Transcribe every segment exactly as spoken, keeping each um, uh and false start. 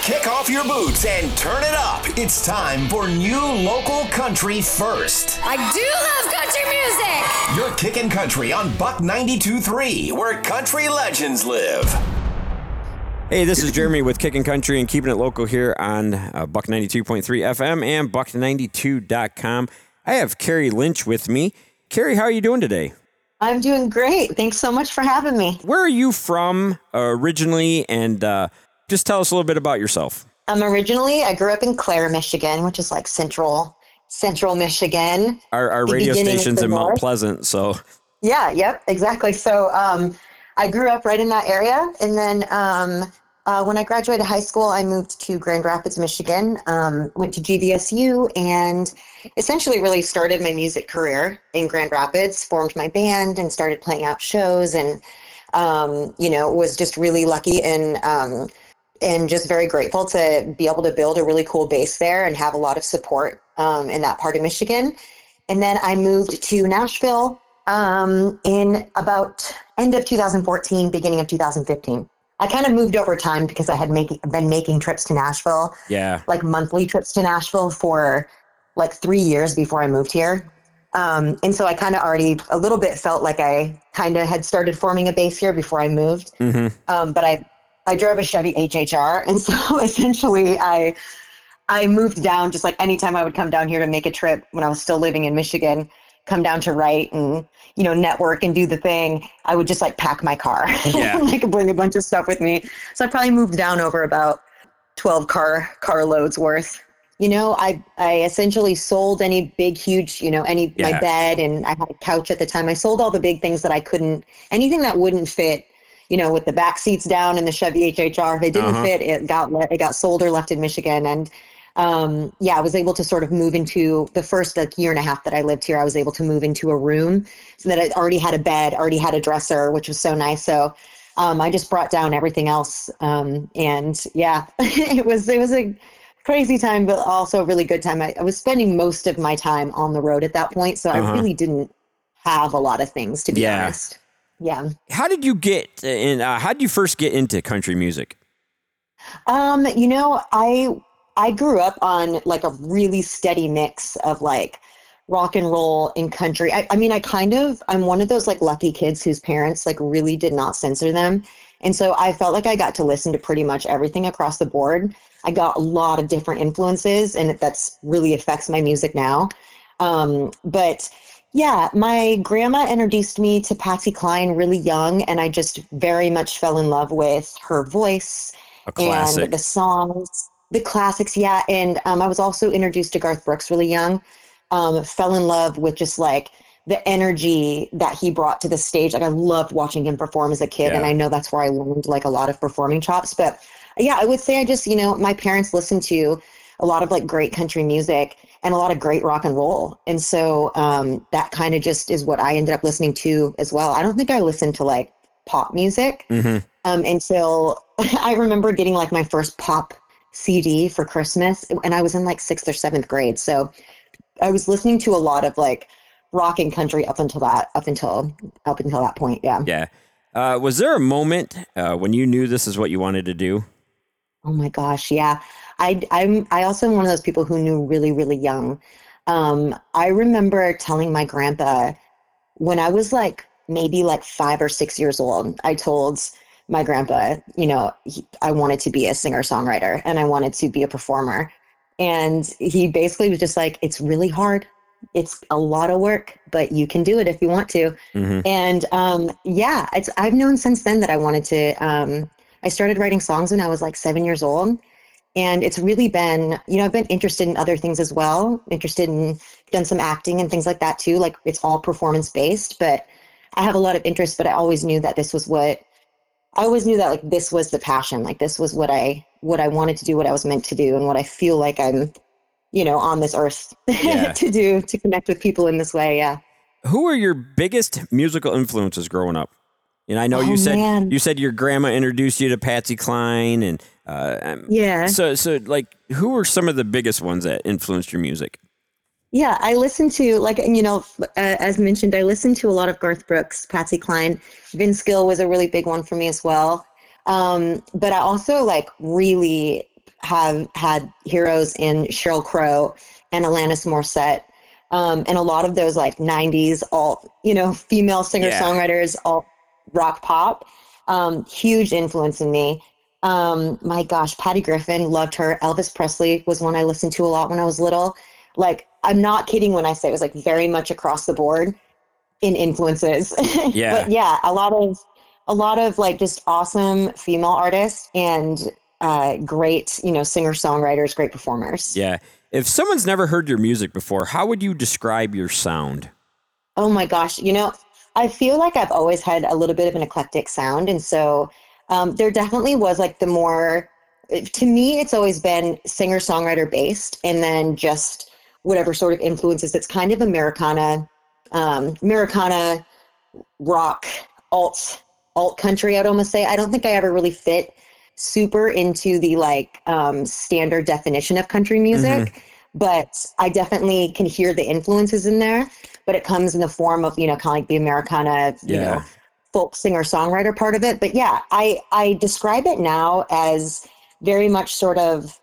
Kick off your boots and turn it up. It's time for New Local Country First. I do love country music. You're kicking country on Buck ninety-two point three, where country legends live. Hey, this is Jeremy with Kicking Country and keeping it local here on uh, Buck ninety-two point three F M and buck ninety-two dot com. I have Carrie Lynch with me. Carrie, how are you doing today? I'm doing great. Thanks so much for having me. Where are you from uh, originally? And uh, just tell us a little bit about yourself. Um, originally, I grew up in Clare, Michigan, which is like central, central Michigan. Our, our radio station's in Mount Pleasant, so. Yeah, yep, exactly. So um, I grew up right in that area. And then um, uh, when I graduated high school, I moved to Grand Rapids, Michigan, um, went to G V S U, and essentially really started my music career in Grand Rapids, formed my band and started playing out shows, and, um, you know, was just really lucky and, um, and just very grateful to be able to build a really cool base there and have a lot of support um, in that part of Michigan. And then I moved to Nashville um, in about end of two thousand fourteen, beginning of two thousand fifteen. I kind of moved over time because I had make, been making trips to Nashville, yeah, like monthly trips to Nashville for like three years before I moved here. Um, and so I kind of already a little bit felt like I kind of had started forming a base here before I moved. Mm-hmm. Um, but I, I drove a Chevy H H R. And so essentially I, I moved down just like anytime I would come down here to make a trip when I was still living in Michigan, come down to write and, you know, network and do the thing, I would just like pack my car, yeah. like bring a bunch of stuff with me. So I probably moved down over about twelve car, car loads worth. You know, I, I essentially sold any big, huge, you know, any, yeah. my bed, and I had a couch at the time. I sold all the big things that I couldn't, anything that wouldn't fit, you know, with the back seats down in the Chevy H H R. If it didn't uh-huh. fit, it got, it got sold or left in Michigan. And, um, yeah, I was able to sort of move into the first like year and a half that I lived here. I was able to move into a room so that I already had a bed, already had a dresser, which was so nice. So, um, I just brought down everything else. Um, and yeah, it was, it was a crazy time, but also a really good time. I, I was spending most of my time on the road at that point. So uh-huh. I really didn't have a lot of things, to be yeah. honest. Yeah. How did you get in? Uh, how did you first get into country music? Um, you know, I, I grew up on like a really steady mix of like rock and roll and country. I, I mean, I kind of, I'm one of those like lucky kids whose parents like really did not censor them. And so I felt like I got to listen to pretty much everything across the board. I got a lot of different influences, and that's really affects my music now. Um, but yeah, my grandma introduced me to Patsy Cline really young, and I just very much fell in love with her voice and the songs, the classics. Yeah. And um, I was also introduced to Garth Brooks really young, um, fell in love with just like the energy that he brought to the stage. Like I loved watching him perform as a kid. Yeah. And I know that's where I learned like a lot of performing chops, but yeah, I would say I just, you know, my parents listened to a lot of like great country music and a lot of great rock and roll. And so um, that kind of just is what I ended up listening to as well. I don't think I listened to like pop music mm-hmm. um, until I remember getting like my first pop C D for Christmas. And I was in like sixth or seventh grade. So I was listening to a lot of like rock and country up until that, up until, up until that point. Yeah. Yeah. Uh, was there a moment uh, when you knew this is what you wanted to do? Oh my gosh. Yeah. I, I'm, I also am one of those people who knew really, really young. Um, I remember telling my grandpa when I was like, maybe like five or six years old, I told my grandpa, you know, he, I wanted to be a singer songwriter and I wanted to be a performer. And he basically was just like, it's really hard. It's a lot of work, but you can do it if you want to. Mm-hmm. And um, yeah, it's, I've known since then that I wanted to, um, I started writing songs when I was like seven years old. And it's really been, you know, I've been interested in other things as well, interested in, done some acting and things like that too. Like it's all performance based, but I have a lot of interest, but I always knew that this was what, I always knew that like this was the passion. Like this was what I, what I wanted to do, what I was meant to do, and what I feel like I'm, you know, on this earth yeah. to do, to connect with people in this way. Yeah. Who are your biggest musical influences growing up? And I know oh, you said man. you said your grandma introduced you to Patsy Cline, and uh, um, yeah. So, so like, who were some of the biggest ones that influenced your music? Yeah, I listened to, like, you know, uh, as mentioned, I listened to a lot of Garth Brooks, Patsy Cline. Vince Gill was a really big one for me as well. Um, but I also like really, have had heroes in Sheryl Crow and Alanis Morissette. Um, and a lot of those like nineties alt, you know, female singer-songwriters, yeah. alt rock pop, um, huge influence in me. Um, my gosh, Patty Griffin, loved her. Elvis Presley was one I listened to a lot when I was little. Like, I'm not kidding when I say it was like very much across the board in influences. Yeah. But yeah, a lot of, a lot of like just awesome female artists and uh, great, you know, singer-songwriters, great performers. Yeah. If someone's never heard your music before, how would you describe your sound? Oh my gosh. You know, I feel like I've always had a little bit of an eclectic sound. And so um, there definitely was like the more, to me, it's always been singer-songwriter based, and then just whatever sort of influences. It's kind of Americana, um, Americana rock, alt, alt country, I'd almost say. I don't think I ever really fit super into the like um, standard definition of country music, mm-hmm. but I definitely can hear the influences in there, but it comes in the form of, you know, kind of like the Americana, you yeah. know, folk singer songwriter part of it. But yeah, I, I describe it now as very much sort of,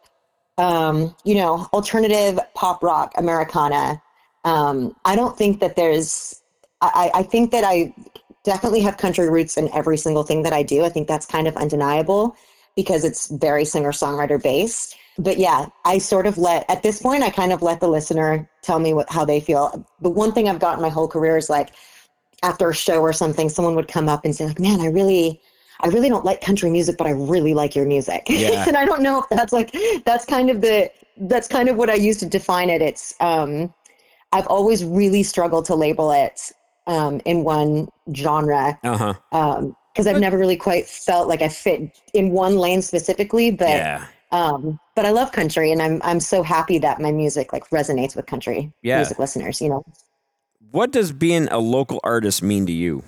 um, you know, alternative pop rock, Americana. Um, I don't think that there's, I, I think that I definitely have country roots in every single thing that I do. I think that's kind of undeniable, because it's very singer-songwriter based. But yeah, I sort of let, at this point, I kind of let the listener tell me what, how they feel. The one thing I've gotten my whole career is like, after a show or something, someone would come up and say like, man, I really, I really don't like country music, but I really like your music. Yeah. And I don't know if that's like, that's kind of the, that's kind of what I use to define it. It's, um, I've always really struggled to label it um, in one genre. Uh-huh. Um, because I've never really quite felt like I fit in one lane specifically, but yeah. um, but I love country, and I'm I'm so happy that my music like resonates with country yeah. music listeners. You know, what does being a local artist mean to you?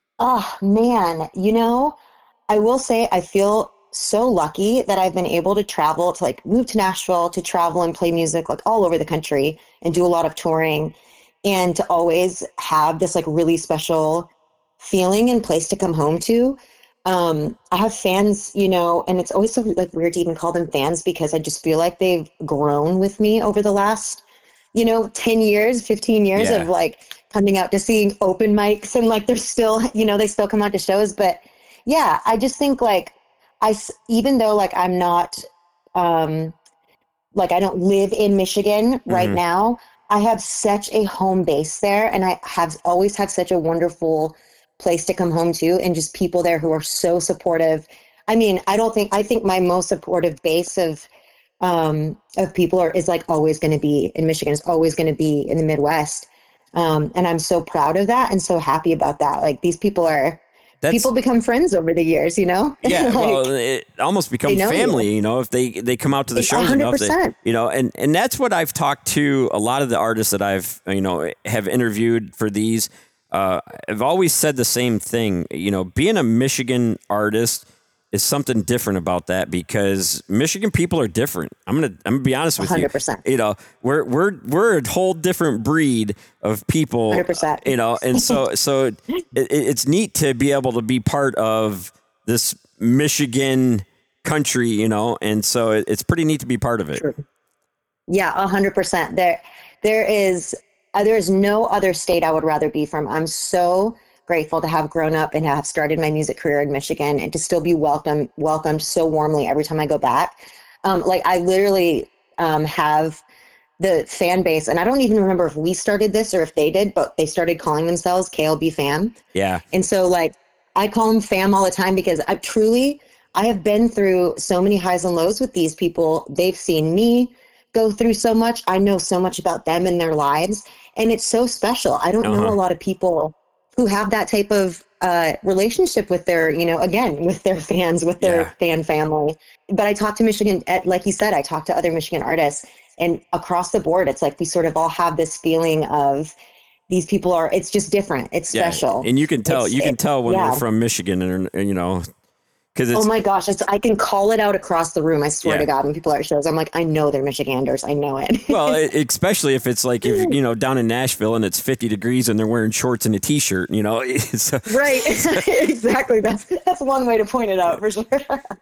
Oh man, you know, I will say I feel so lucky that I've been able to travel to like move to Nashville to travel and play music like all over the country and do a lot of touring, and to always have this like really special feeling and place to come home to. Um, I have fans, you know, and it's always so like weird to even call them fans, because I just feel like they've grown with me over the last, you know, ten years, fifteen years yeah. of like coming out to seeing open mics, and like they're still, you know, they still come out to shows. But yeah, I just think like I, even though like I'm not, um, like I don't live in Michigan right mm-hmm. now, I have such a home base there, and I have always had such a wonderful place to come home to, and just people there who are so supportive. I mean, I don't think, I think my most supportive base of, um, of people are, is like always going to be in Michigan. It's always going to be in the Midwest. Um, and I'm so proud of that and so happy about that. Like these people are, That's, people become friends over the years, you know? Yeah. like, well, it almost becomes family, you. you know, if they, they come out to the shows one hundred percent. enough, they, you know, and, and that's what I've talked to a lot of the artists that I've, you know, have interviewed for these. Uh, I've always said the same thing, you know, being a Michigan artist is something different about that, because Michigan people are different. I'm going to, I'm gonna be honest with one hundred percent. you. You know, we're, we're, we're a whole different breed of people, one hundred percent. You know, and so, so it, it's neat to be able to be part of this Michigan country, you know, and so it, it's pretty neat to be part of it. True. Yeah, a hundred percent. There, there is, Uh, there's no other state I would rather be from. I'm so grateful to have grown up and have started my music career in Michigan, and to still be welcomed, welcomed so warmly every time I go back. Um, like I literally um, have the fan base, and I don't even remember if we started this or if they did, but they started calling themselves K L B Fam. Yeah. And so like I call them fam all the time, because I truly, I have been through so many highs and lows with these people. They've seen me go through so much. I know so much about them and their lives. And it's so special. I don't uh-huh. know a lot of people who have that type of uh, relationship with their, you know, again, with their fans, with their yeah. fan family. But I talk to Michigan, like you said, I talk to other Michigan artists, and across the board, it's like we sort of all have this feeling of these people are, it's just different. It's yeah. special. And you can tell, it's, you can it, tell when yeah. they're from Michigan, and, and you know, It's, oh my gosh, it's, I can call it out across the room. I swear yeah. to God, when people are at shows, I'm like, I know they're Michiganders. I know it. Well, it, especially if it's like, if you know, down in Nashville and it's fifty degrees and they're wearing shorts and a t-shirt, you know. So, right. Exactly. That's, that's one way to point it out for sure.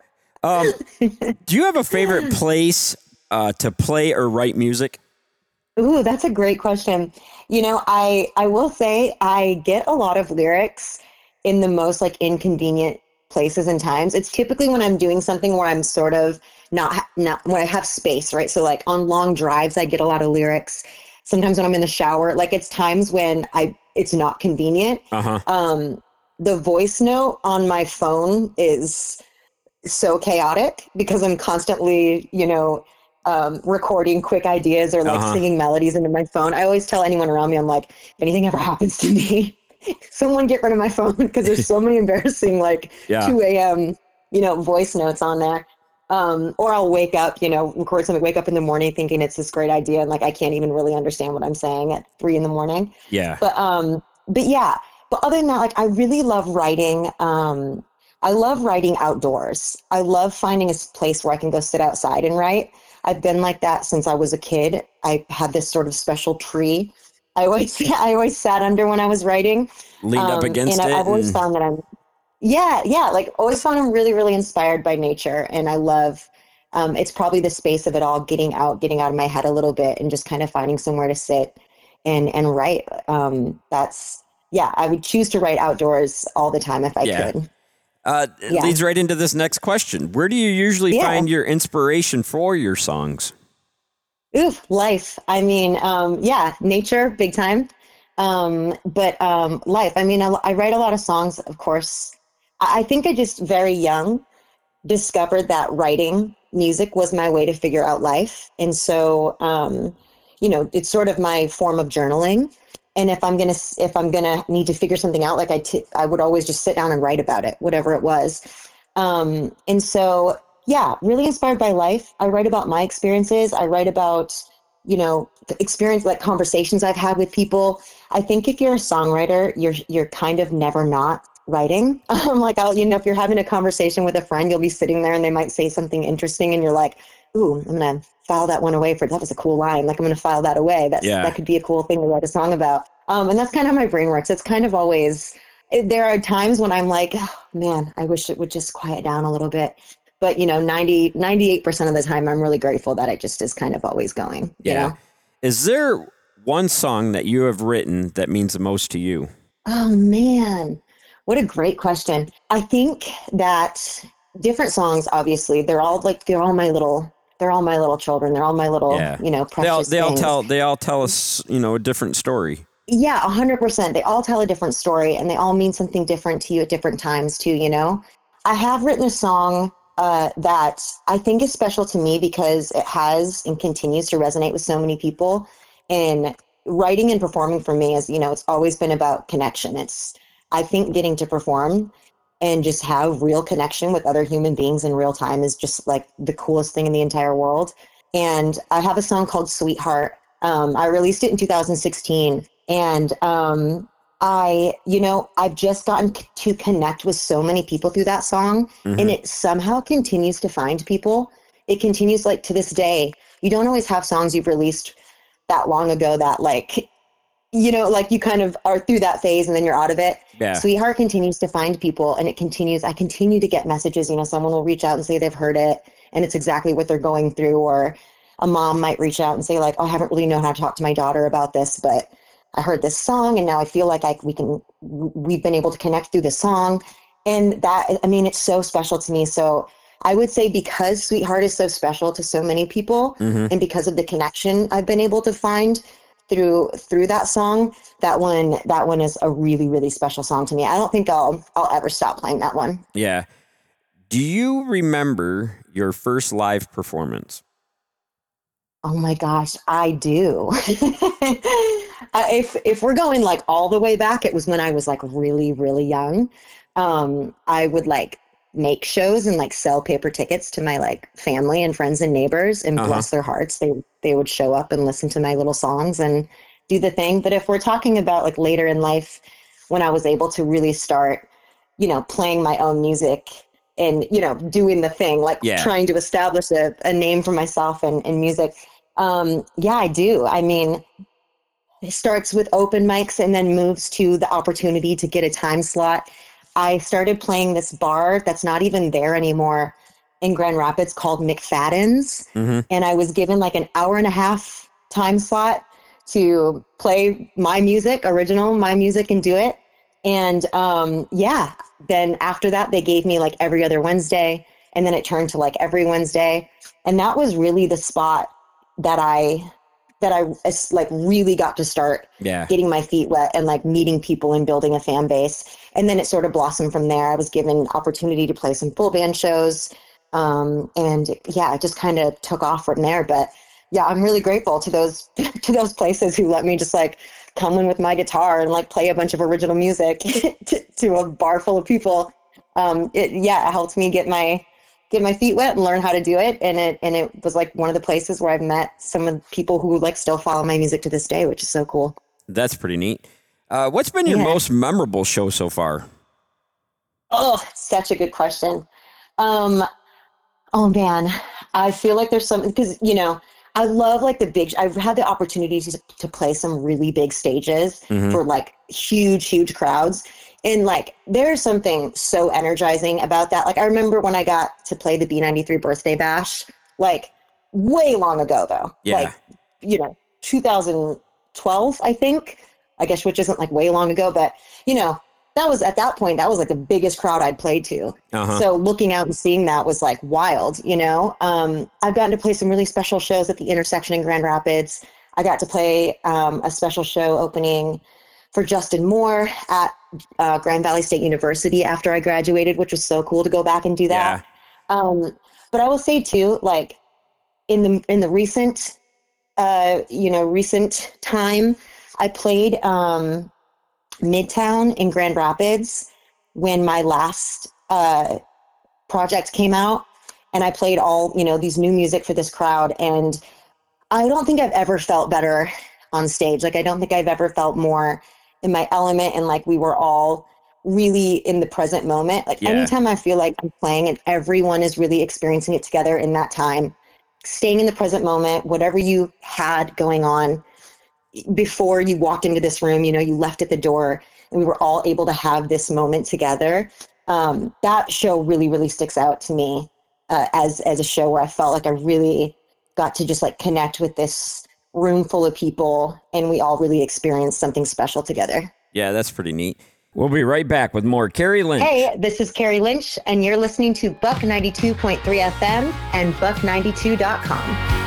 Um, do you have a favorite place uh, to play or write music? Ooh, that's a great question. You know, I I will say I get a lot of lyrics in the most like inconvenient places and times. It's typically when I'm doing something where I'm sort of not not when I have space, right? So like on long drives, I get a lot of lyrics. Sometimes when I'm in the shower, like it's times when I it's not convenient. Uh-huh. Um, the voice note on my phone is so chaotic because I'm constantly, you know, um, recording quick ideas or like Uh-huh. singing melodies into my phone. I always tell anyone around me, I'm like, if anything ever happens to me, someone get rid of my phone because there's so many embarrassing like Yeah. two a.m., you know, voice notes on there. Um, or I'll wake up, you know, record something, wake up in the morning thinking it's this great idea and like I can't even really understand what I'm saying at three in the morning. Yeah. But um, but yeah. But other than that, like I really love writing. Um, I love writing outdoors. I love finding a place where I can go sit outside and write. I've been like that since I was a kid. I had this sort of special tree I always I always sat under when I was writing. Leaned up Um, against and I, it. I've always and- found that I'm yeah, yeah, like always found I'm really, really inspired by nature. And I love um, it's probably the space of it all, getting out, getting out of my head a little bit and just kind of finding somewhere to sit and and write. Um, that's yeah, I would choose to write outdoors all the time if I Yeah. could. Uh, it Yeah. leads right into this next question. Where do you usually Yeah. find your inspiration for your songs? Oof, life. I mean, um, yeah, nature, big time. Um, but um, life. I mean, I, I write a lot of songs, of course. I, I think I just very young discovered that writing music was my way to figure out life. And so, um, you know, it's sort of my form of journaling. And if I'm gonna if I'm gonna need to figure something out, like I t- I would always just sit down and write about it, whatever it was. Um, and so, yeah, really inspired by life. I write about my experiences. I write about, you know, experience like conversations I've had with people. I think if you're a songwriter, you're you're kind of never not writing. Um, like I'll, you know, if you're having a conversation with a friend, you'll be sitting there and they might say something interesting, and you're like, "Ooh, I'm gonna file that one away for that was a cool line. Like I'm gonna file that away. That's Yeah. that could be a cool thing to write a song about." Um, and that's kind of how my brain works. It's kind of always. It, there are times when I'm like, oh, man, I wish it would just quiet down a little bit. But, you know, ninety, ninety-eight percent of the time, I'm really grateful that it just is kind of always going, you Yeah. know? Is there one song that you have written that means the most to you? Oh, man. What a great question. I think that different songs, obviously, they're all like, they're all my little, they're all my little children. They're all my little, Yeah. you know, They all, precious they all things. tell they all tell us, you know, a different story. Yeah, a hundred percent. They all tell a different story and they all mean something different to you at different times too, you know? I have written a song uh, that I think is special to me because it has and continues to resonate with so many people. And writing and performing for me is, you know, it's always been about connection. It's, I think getting to perform and just have real connection with other human beings in real time is just like the coolest thing in the entire world. And I have a song called Sweetheart. Um, I released it in two thousand sixteen. And um, I, you know, I've just gotten c- to connect with so many people through that song, Mhm. and it somehow continues to find people. It continues like to this day. You don't always have songs you've released that long ago that like, you know, like you kind of are through that phase and then you're out of it. Yeah. Sweetheart continues to find people, and it continues. I continue to get messages. You know, someone will reach out and say they've heard it and it's exactly what they're going through, or a mom might reach out and say like, oh, I haven't really known how to talk to my daughter about this, but I heard this song and now I feel like I we can we've been able to connect through the song. And that, I mean, it's so special to me. So I would say because Sweetheart is so special to so many people, Mhm. and because of the connection I've been able to find through through that song, that one that one is a really, really special song to me. I don't think I'll I'll ever stop playing that one. Yeah. Do you remember your first live performance? Oh my gosh, I do. Uh, if if we're going like all the way back, it was when I was like really, really young. Um, I would like make shows and like sell paper tickets to my like family and friends and neighbors, and Uh-huh. bless their hearts, they they would show up and listen to my little songs and do the thing. But if we're talking about like later in life, when I was able to really start, you know, playing my own music and, you know, doing the thing, like Yeah. trying to establish a, a name for myself in, in music. Um, yeah, I do. I mean, it starts with open mics and then moves to the opportunity to get a time slot. I started playing this bar that's not even there anymore in Grand Rapids called McFadden's. Mm-hmm. And I was given like an hour and a half time slot to play my music, original my music, and do it. And um, yeah, then after that, they gave me like every other Wednesday, and then it turned to like every Wednesday. And that was really the spot that I, that I like really got to start yeah. getting my feet wet and like meeting people and building a fan base. And then it sort of blossomed from there. I was given opportunity to play some full band shows. Um, and yeah, it just kind of took off from there. But yeah, I'm really grateful to those, to those places who let me just like come in with my guitar and like play a bunch of original music to, to a bar full of people. Um, it, yeah, it helped me get my, get my feet wet and learn how to do it. And it, and it was like one of the places where I've met some of the people who like still follow my music to this day, which is so cool. That's pretty neat. Uh, what's been your yeah. most memorable show so far? Oh, such a good question. Um, oh man, I feel like there's some, because, you know, I love like the big, I've had the opportunity to, to play some really big stages mm-hmm. for like huge, huge crowds. And like, there's something so energizing about that. Like, I remember when I got to play the B ninety-three birthday bash, like way long ago though, yeah. like, you know, two thousand twelve, I think, I guess, which isn't like way long ago, but you know, that was at that point, that was like the biggest crowd I'd played to. Uh-huh. So looking out and seeing that was like wild, you know. Um, I've gotten to play some really special shows at the Intersection in Grand Rapids. I got to play um, a special show opening for Justin Moore at uh, Grand Valley State University after I graduated, which was so cool to go back and do that. Yeah. Um, but I will say too, like in the in the recent, uh, you know, recent time, I played um, Midtown in Grand Rapids when my last uh, project came out, and I played all, you know, these new music for this crowd. And I don't think I've ever felt better on stage. Like, I don't think I've ever felt more in my element, and like we were all really in the present moment. Like yeah. anytime I feel like I'm playing and everyone is really experiencing it together in that time, staying in the present moment, whatever you had going on before you walked into this room, you know, you left at the door, and we were all able to have this moment together. Um, that show really, really sticks out to me uh, as, as a show where I felt like I really got to just like connect with this room full of people, and we all really experienced something special together. Yeah, that's pretty neat. We'll be right back with more Carrie Lynch. Hey, this is Carrie Lynch, and you're listening to Buck ninety-two point three F M and buck ninety-two dot com.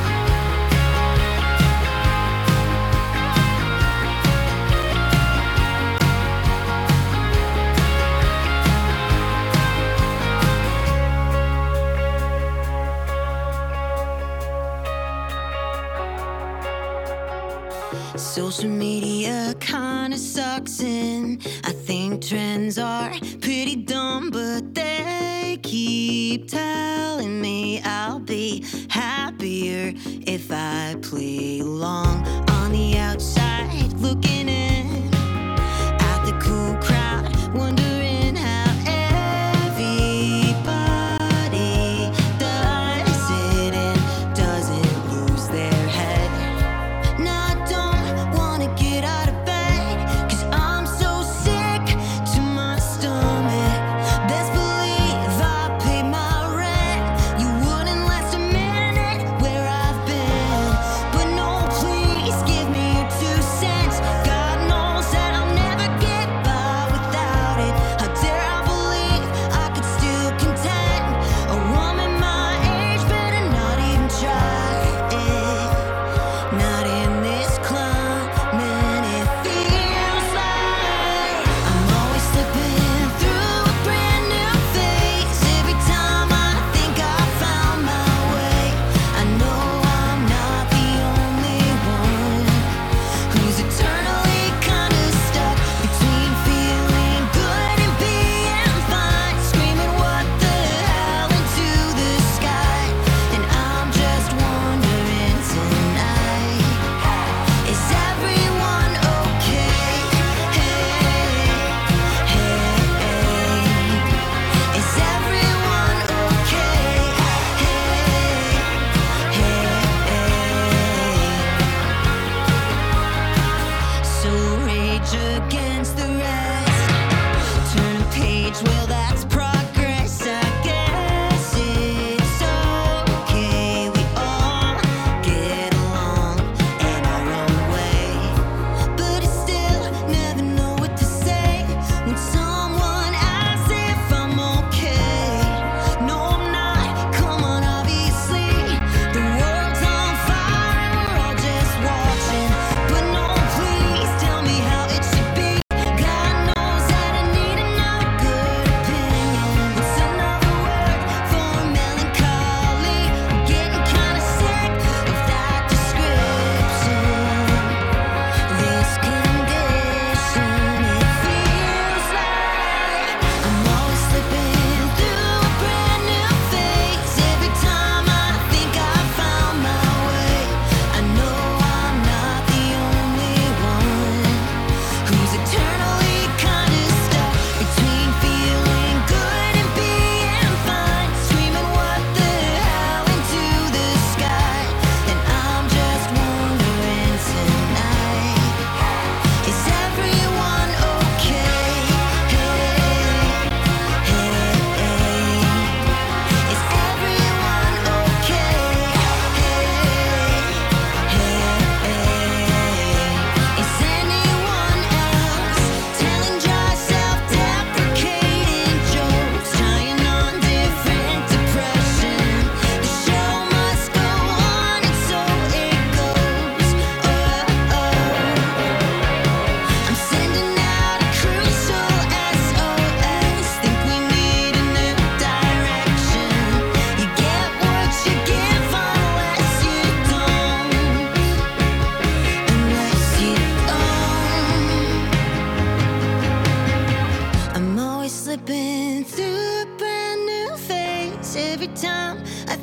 Social media kinda sucks, and I think trends are pretty dumb, but they keep telling me I'll be happier if I play along. On the outside, looking in at the cool crowd, wondering how everybody does it and doesn't lose their head. Now I don't wanna get out of bed, 'cause I'm so sick to my stomach. Best believe I pay my rent. You wouldn't last a minute where I've been.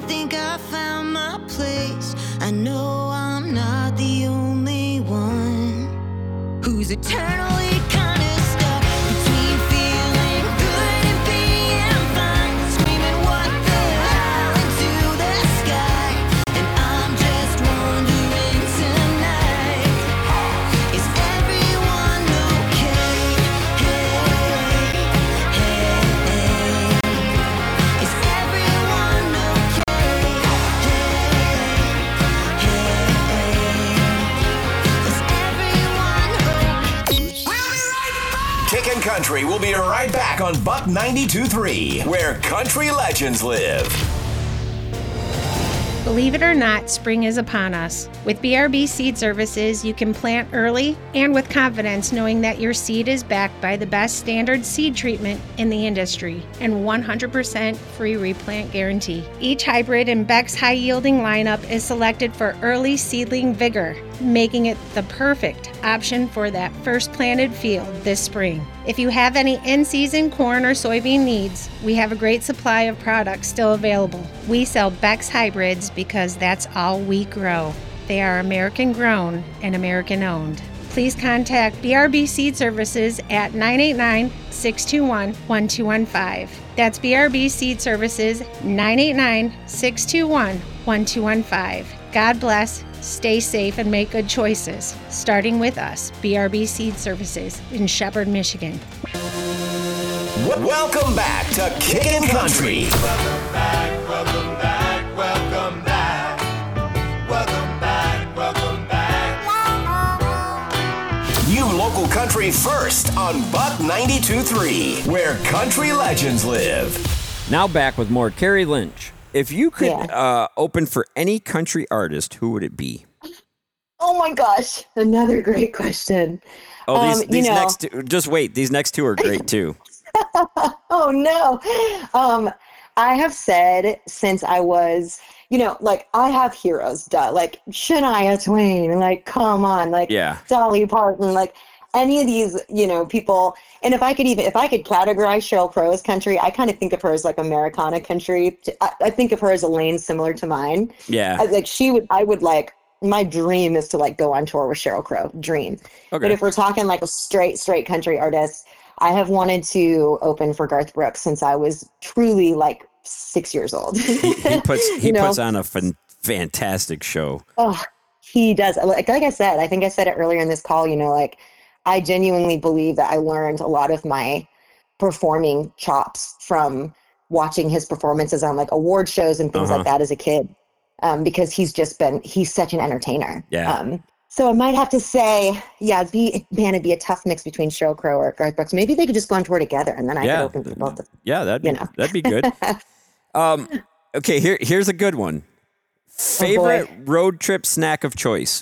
think I found my place. I know I'm not the only one who's eternally kind of stuck between feeling good and being fine, screaming what the hell into the sky. And I'm just wondering tonight, is everyone okay? Hey, hey, is everyone okay? Kickin' Country will be right back on Buck ninety-two point three, where country legends live. Believe it or not, spring is upon us. With B R B Seed Services, you can plant early and with confidence knowing that your seed is backed by the best standard seed treatment in the industry and one hundred percent free replant guarantee. Each hybrid in Beck's high-yielding lineup is selected for early seedling vigor, making it the perfect option for that first planted field this spring. If you have any in-season corn or soybean needs, we have a great supply of products still available. We sell Beck's hybrids because that's all we grow. They are American grown and American owned. Please contact B R B Seed Services at nine eight nine, six two one, one two one five. That's B R B Seed Services, nine eight nine, six two one, one two one five. God bless, stay safe, and make good choices. Starting with us, B R B Seed Services in Shepherd, Michigan. Welcome back to Kickin' Country. Welcome back, welcome back, welcome back. Welcome back, welcome back. New local country first on Buck ninety-two point three, where country legends live. Now back with more Carrie Lynch. If you could Yeah. uh, open for any country artist, who would it be? Oh my gosh, another great question. Oh, these, Um, you these know- next two, just wait. These next two are great too. Oh no. Um, I have said since I was, you know, like I have heroes, duh, like Shania Twain, like come on, like Yeah. Dolly Parton, like any of these, you know, people. And if I could even, if I could categorize Sheryl Crow as country, I kind of think of her as like Americana country. I, I think of her as a lane similar to mine. Yeah. I, like she would, I would like, my dream is to like go on tour with Sheryl Crow, dream. Okay. But if we're talking like a straight, straight country artist, I have wanted to open for Garth Brooks since I was truly like six years old. he, he puts he You know? puts on a fan, fantastic show. Oh, he does. Like, like I said, I think I said it earlier in this call, you know, like I genuinely believe that I learned a lot of my performing chops from watching his performances on like award shows and things Uh-huh. like that as a kid. Um, because he's just been, he's such an entertainer. Yeah. Um, so I might have to say, yeah, it'd be, man, it'd be a tough mix between Sheryl Crow or Garth Brooks. Maybe they could just go on tour together and then I Yeah. could open for both of them. Yeah, that'd be You know. that'd be good. um, okay, here here's a good one. Favorite road trip snack of choice?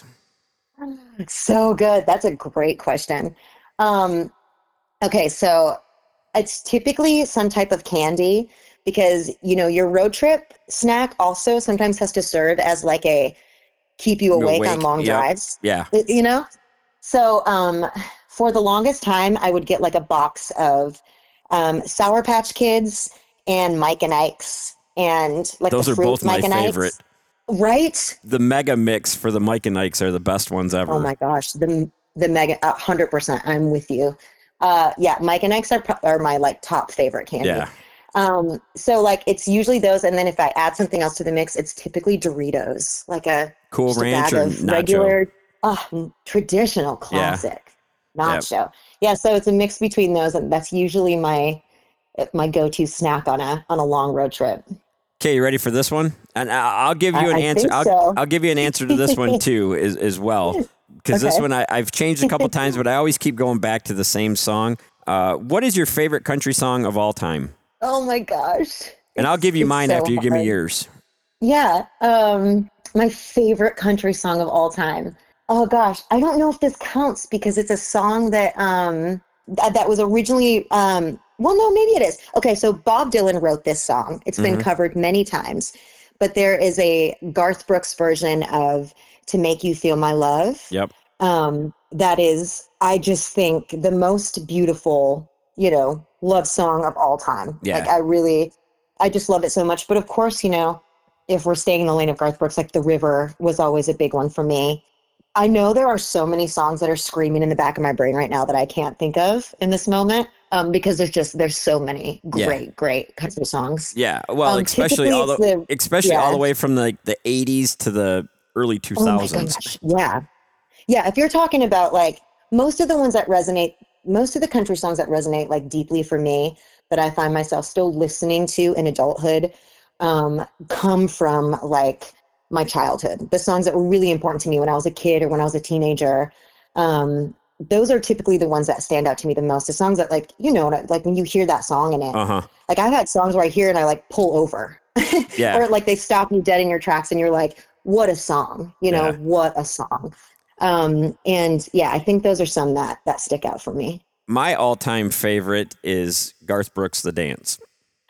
So good. That's a great question. Um, okay, so it's typically some type of candy because, you know, your road trip snack also sometimes has to serve as like a keep you awake, Awake, on long yep. drives, Yeah. you know? So um, for the longest time, I would get like a box of um, Sour Patch Kids and Mike and Ike's and like Those the are fruit both my Mike and Ike's. favorite. Right? The mega mix for the Mike and Ike's are the best ones ever. Oh my gosh, the the mega a hundred percent. I'm with you. Uh, yeah, Mike and Ike's are pro- are my like top favorite candy. Yeah. Um, so like it's usually those, and then if I add something else to the mix, it's typically Doritos, like a Cool just a Ranch bag or of nacho? regular, oh, traditional classic nacho. Yeah, so it's a mix between those, and that's usually my my go-to snack on a on a long road trip. Okay, you ready for this one? And I- I'll give you I- an I answer. think I'll, so. I'll give you an answer to this one too, as, as well. Because this Okay. one I, I've changed a couple times, but I always keep going back to the same song. Uh, what is your favorite country song of all time? Oh my gosh! And I'll give you It's mine so after you give me hard. yours. Yeah, um, my favorite country song of all time. Oh gosh, I don't know if this counts because it's a song that um that, that was originally um well no maybe it is. Okay, so Bob Dylan wrote this song. It's been Mhm. covered many times, but there is a Garth Brooks version of "To Make You Feel My Love." Yep. Um, that is, I just think, the most beautiful, you know, love song of all time. Yeah. Like I really, I just love it so much. But of course, you know, if we're staying in the lane of Garth Brooks, like The River was always a big one for me. I know there are so many songs that are screaming in the back of my brain right now that I can't think of in this moment, um, because there's just there's so many great, yeah. great country songs. Yeah, well, um, especially all the, the especially yeah. all the way from like the eighties to the early two thousands. Oh yeah, yeah. If you're talking about like most of the ones that resonate, most of the country songs that resonate like deeply for me, that I find myself still listening to in adulthood, um, come from like my childhood, the songs that were really important to me when I was a kid or when I was a teenager. Um, those are typically the ones that stand out to me the most. The songs that like, you know, like when you hear that song in it, uh-huh. like I've had songs where I hear it and I like pull over yeah. or like they stop you dead in your tracks and you're like, what a song, you know, yeah. what a song. Um, and yeah, I think those are some that, that stick out for me. My all-time favorite is Garth Brooks' The Dance.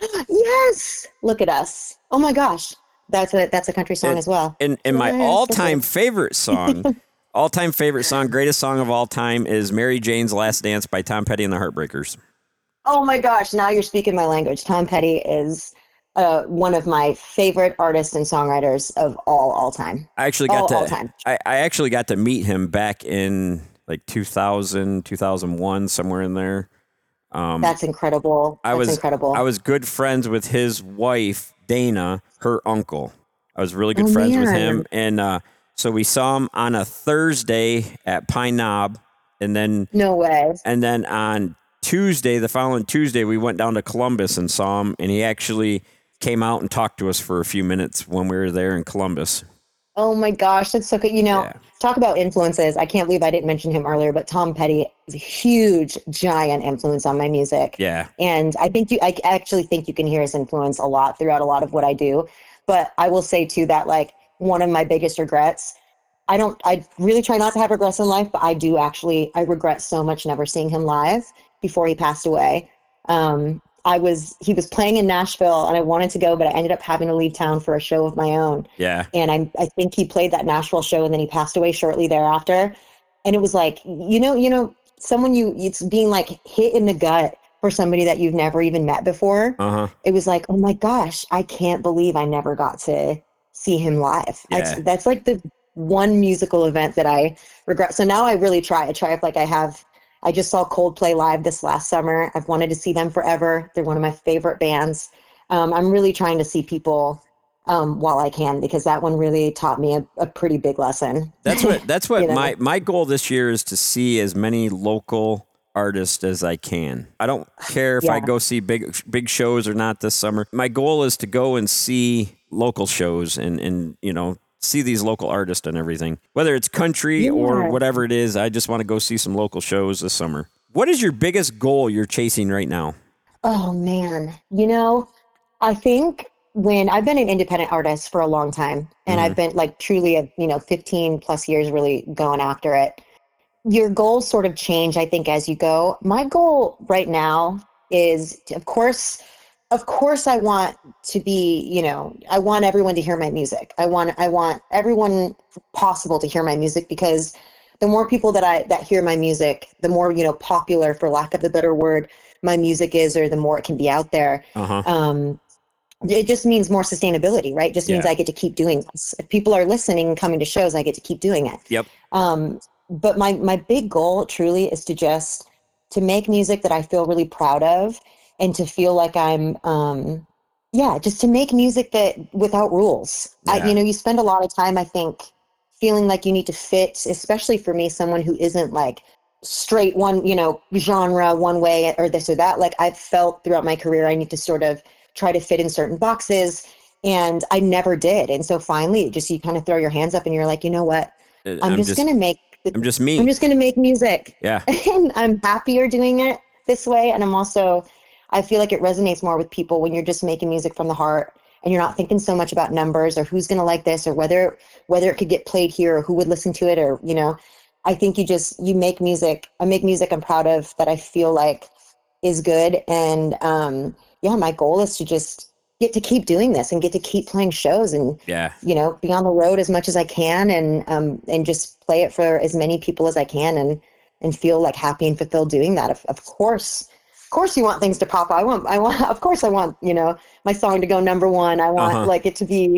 Yes. Look at us. Oh my gosh. That's a that's a country song and, as well. And and my all-time favorite song, all-time favorite song, greatest song of all time is Mary Jane's Last Dance by Tom Petty and the Heartbreakers. Oh my gosh, now you're speaking my language. Tom Petty is uh, one of my favorite artists and songwriters of all all time. I actually got all, to all time. I, I actually got to meet him back in like two thousand, two thousand one, somewhere in there. Um, That's incredible. That's I was incredible. I was good friends with his wife, Dana, her uncle. I was really good oh, friends man. with him. And uh, so we saw him on a Thursday at Pine Knob. And then no way. And then on Tuesday, the following Tuesday, we went down to Columbus and saw him. And he actually came out and talked to us for a few minutes when we were there in Columbus. Oh my gosh, that's so good. You know, yeah. talk about influences. I can't believe I didn't mention him earlier, but Tom Petty is a huge, giant influence on my music. Yeah. And I think you, I actually think you can hear his influence a lot throughout a lot of what I do. But I will say too that like one of my biggest regrets, I don't, I really try not to have regrets in life, but I do actually, I regret so much never seeing him live before he passed away. Um, I was, he was playing in Nashville and I wanted to go, but I ended up having to leave town for a show of my own. Yeah. And I I think he played that Nashville show and then he passed away shortly thereafter. And it was like, you know, you know, someone you, it's being like hit in the gut for somebody that you've never even met before. Uh-huh. It was like, oh my gosh, I can't believe I never got to see him live. Yeah. That's, that's like the one musical event that I regret. So now I really try. I try if like I have, I just saw Coldplay live this last summer. I've wanted to see them forever. They're one of my favorite bands. Um, I'm really trying to see people um, while I can, because that one really taught me a, a pretty big lesson. That's what, that's what you know? my, my goal this year is to see as many local artist as I can. I don't care if yeah. I go see big big shows or not this summer. My goal is to go and see local shows and and you know see these local artists and everything. Whether it's country yeah. or whatever it is, I just want to go see some local shows this summer. What is your biggest goal you're chasing right now? Oh man, you know, I think when I've been an independent artist for a long time, and mm-hmm. I've been like truly a, you know, fifteen plus years really going after it. Your goals sort of change, I think, as you go. My goal right now is, of course, of course, I want to be, you know, I want everyone to hear my music. I want, I want everyone possible to hear my music, because the more people that I, that hear my music, the more, you know, popular, for lack of a better word, my music is, or the more it can be out there. Uh-huh. Um, it just means more sustainability, right? It just means yeah. I get to keep doing this. If people are listening and coming to shows, I get to keep doing it. Yep. Um, But my, my big goal truly is to just to make music that I feel really proud of, and to feel like I'm, um, yeah, just to make music that without rules. Yeah. I, you know, you spend a lot of time, I think, feeling like you need to fit, especially for me, someone who isn't like straight one, you know, genre one way or this or that. Like I've felt throughout my career, I need to sort of try to fit in certain boxes, and I never did. And so finally, just you kind of throw your hands up and you're like, you know what? I'm, I'm just, just going to make I'm just me. I'm just going to make music. Yeah. And I'm happier doing it this way. And I'm also, I feel like it resonates more with people when you're just making music from the heart and you're not thinking so much about numbers or who's going to like this or whether, whether it could get played here or who would listen to it, or, you know, I think you just, you make music. I make music I'm proud of, that I feel like is good. And um, yeah, my goal is to just get to keep doing this and get to keep playing shows and, yeah. you know, be on the road as much as I can, and, um, and just play it for as many people as I can, and, and feel like happy and fulfilled doing that. Of, of course, of course you want things to pop. I want, I want, of course I want, you know, my song to go number one. I want uh-huh. like it to be,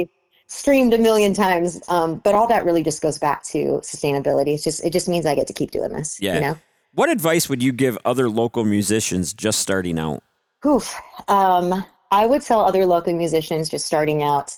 streamed a million times. Um, but all that really just goes back to sustainability. It's just, it just means I get to keep doing this, Yeah. you know? What advice would you give other local musicians just starting out? Oof. Um, I would tell other local musicians just starting out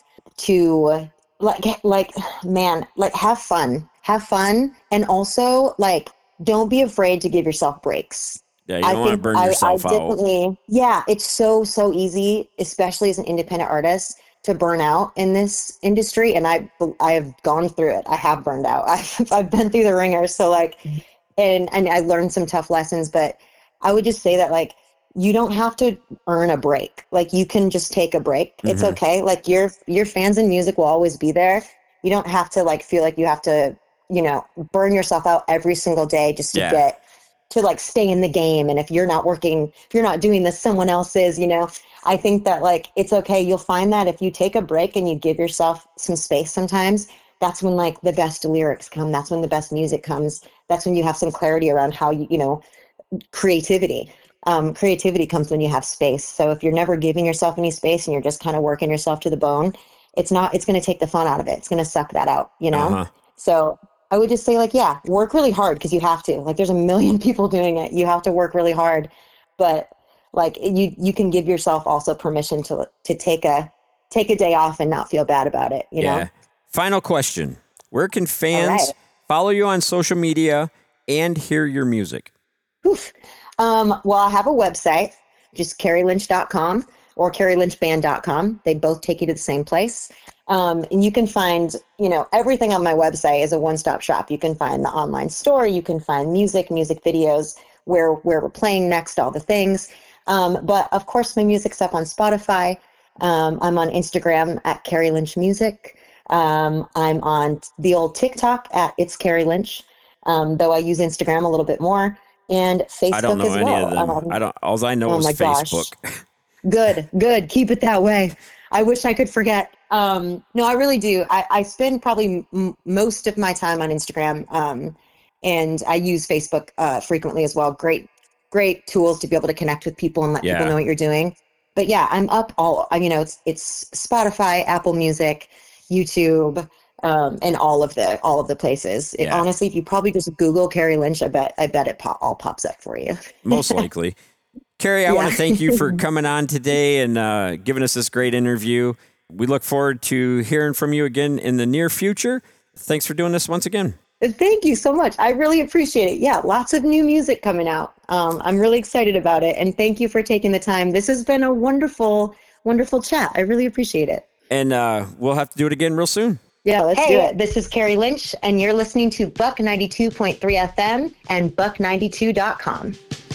to like, like, man, like have fun, have fun. And also like, don't be afraid to give yourself breaks. Yeah, you don't want to burn I, yourself I out. definitely, yeah, it's so, so easy, especially as an independent artist, to burn out in this industry. And I, I have gone through it. I have burned out. I've, I've been through the ringer. So like, and, and I learned some tough lessons, but I would just say that like, you don't have to earn a break. Like you can just take a break. Mm-hmm. It's okay. Like your, your fans and music will always be there. You don't have to like, feel like you have to, you know, burn yourself out every single day just to yeah. get, to like stay in the game. And if you're not working, if you're not doing this, someone else is, you know. I think that like, it's okay. You'll find that if you take a break and you give yourself some space sometimes, that's when like the best lyrics come. That's when the best music comes. That's when you have some clarity around how you, you know, creativity. Um, creativity comes when you have space. So if you're never giving yourself any space and you're just kind of working yourself to the bone, it's not, it's going to take the fun out of it. It's going to suck that out, you know? Uh-huh. So I would just say like, yeah, work really hard because you have to. Like there's a million people doing it. You have to work really hard. But like you you can give yourself also permission to to take a take a day off and not feel bad about it, you yeah. know? Final question. Where can fans right. follow you on social media and hear your music? Oof. Um, well, I have a website, just carrie lynch dot com or carrie lynch band dot com. They both take you to the same place. Um, and you can find, you know, everything on my website is a one-stop shop. You can find the online store, you can find music, music videos, where, where we're playing next, all the things. Um, but of course, my music's up on Spotify. Um, I'm on Instagram at Carrie Lynch Music. Um, I'm on the old TikTok at It's Carrie Lynch, um, though I use Instagram a little bit more. And Facebook I don't know as any well. of them. Um, I don't, all I know oh is my Facebook. Gosh. Good, good. Keep it that way. I wish I could forget. Um, no, I really do. I, I spend probably m- most of my time on Instagram, um, and I use Facebook uh, frequently as well. Great, great tools to be able to connect with people and let yeah. people know what you're doing. But yeah, I'm up all, you know, it's it's Spotify, Apple Music, YouTube, um, and all of the all of the places. It, yeah. Honestly, if you probably just Google Carrie Lynch, I bet I bet it pop, all pops up for you. Most likely. Carrie, I yeah. want to thank you for coming on today and uh, giving us this great interview. We look forward to hearing from you again in the near future. Thanks for doing this once again. Thank you so much. I really appreciate it. Yeah, lots of new music coming out. Um, I'm really excited about it. And thank you for taking the time. This has been a wonderful, wonderful chat. I really appreciate it. And uh, we'll have to do it again real soon. Yeah, let's hey. do it. This is Carrie Lynch, and you're listening to Buck ninety-two point three F M and buck ninety-two dot com.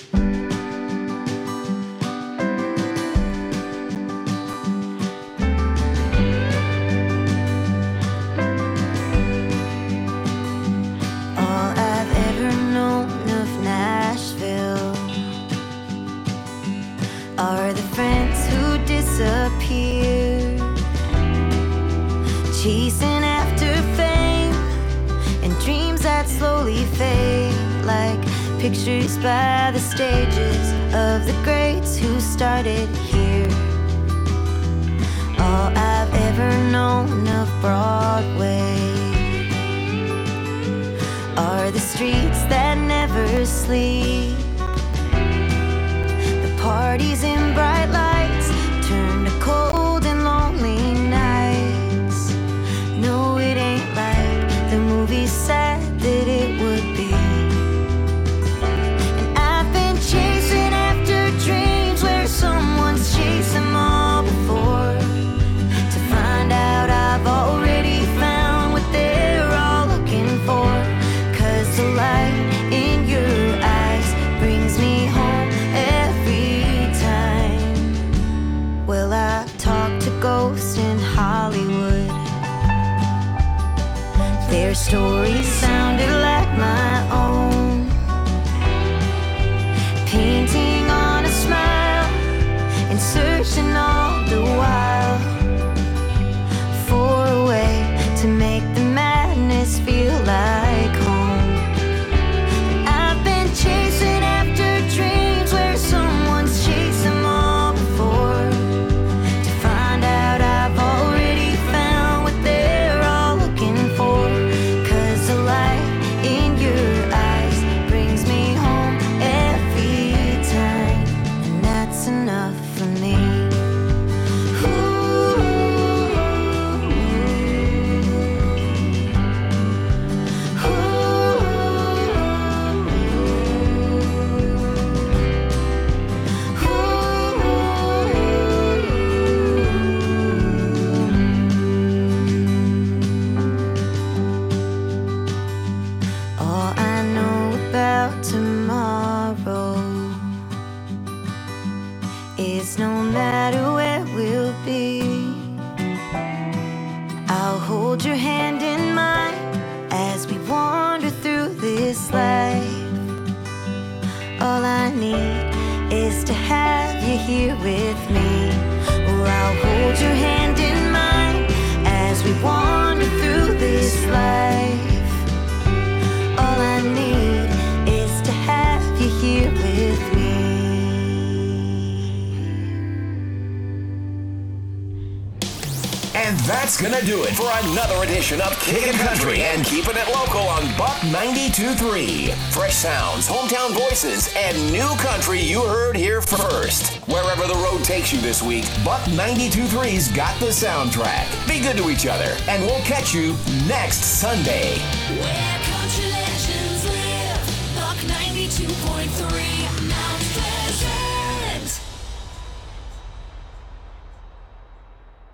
Are the friends who disappeared, chasing after fame and dreams that slowly fade, like pictures by the stages of the greats who started here. All I've ever known of Broadway are the streets that never sleep. Parties in bright lights turn to cold and lonely nights. No, it ain't like the movie said that it would be. And I've been chasing after dreams where someone's chased them all before, to find out I've already found what they're all looking for. 'Cause the light in your eyes brings me home. Well, I've talked to ghosts in Hollywood. Their stories sounded like my own, painting on a smile and searching all the while for a way to make the madness feel like home. And I've been chasing after dreams where someone's chased them all before, to find out I've already found what they I'll hold your hand in mine as we wander through this life. All I need is to have you here with me. Oh, I'll hold your hand in mine as we wander through this life. All I need is to have you here with me. And that's gonna do it for another edition of Kickin' Country and Keeping It Local on Buck ninety-two point three. Fresh sounds, hometown voices, and new country you heard here first. Wherever the road takes you this week, Buck ninety-two point three's got the soundtrack. Be good to each other, and we'll catch you next Sunday. Where country legends live, Buck ninety-two point three.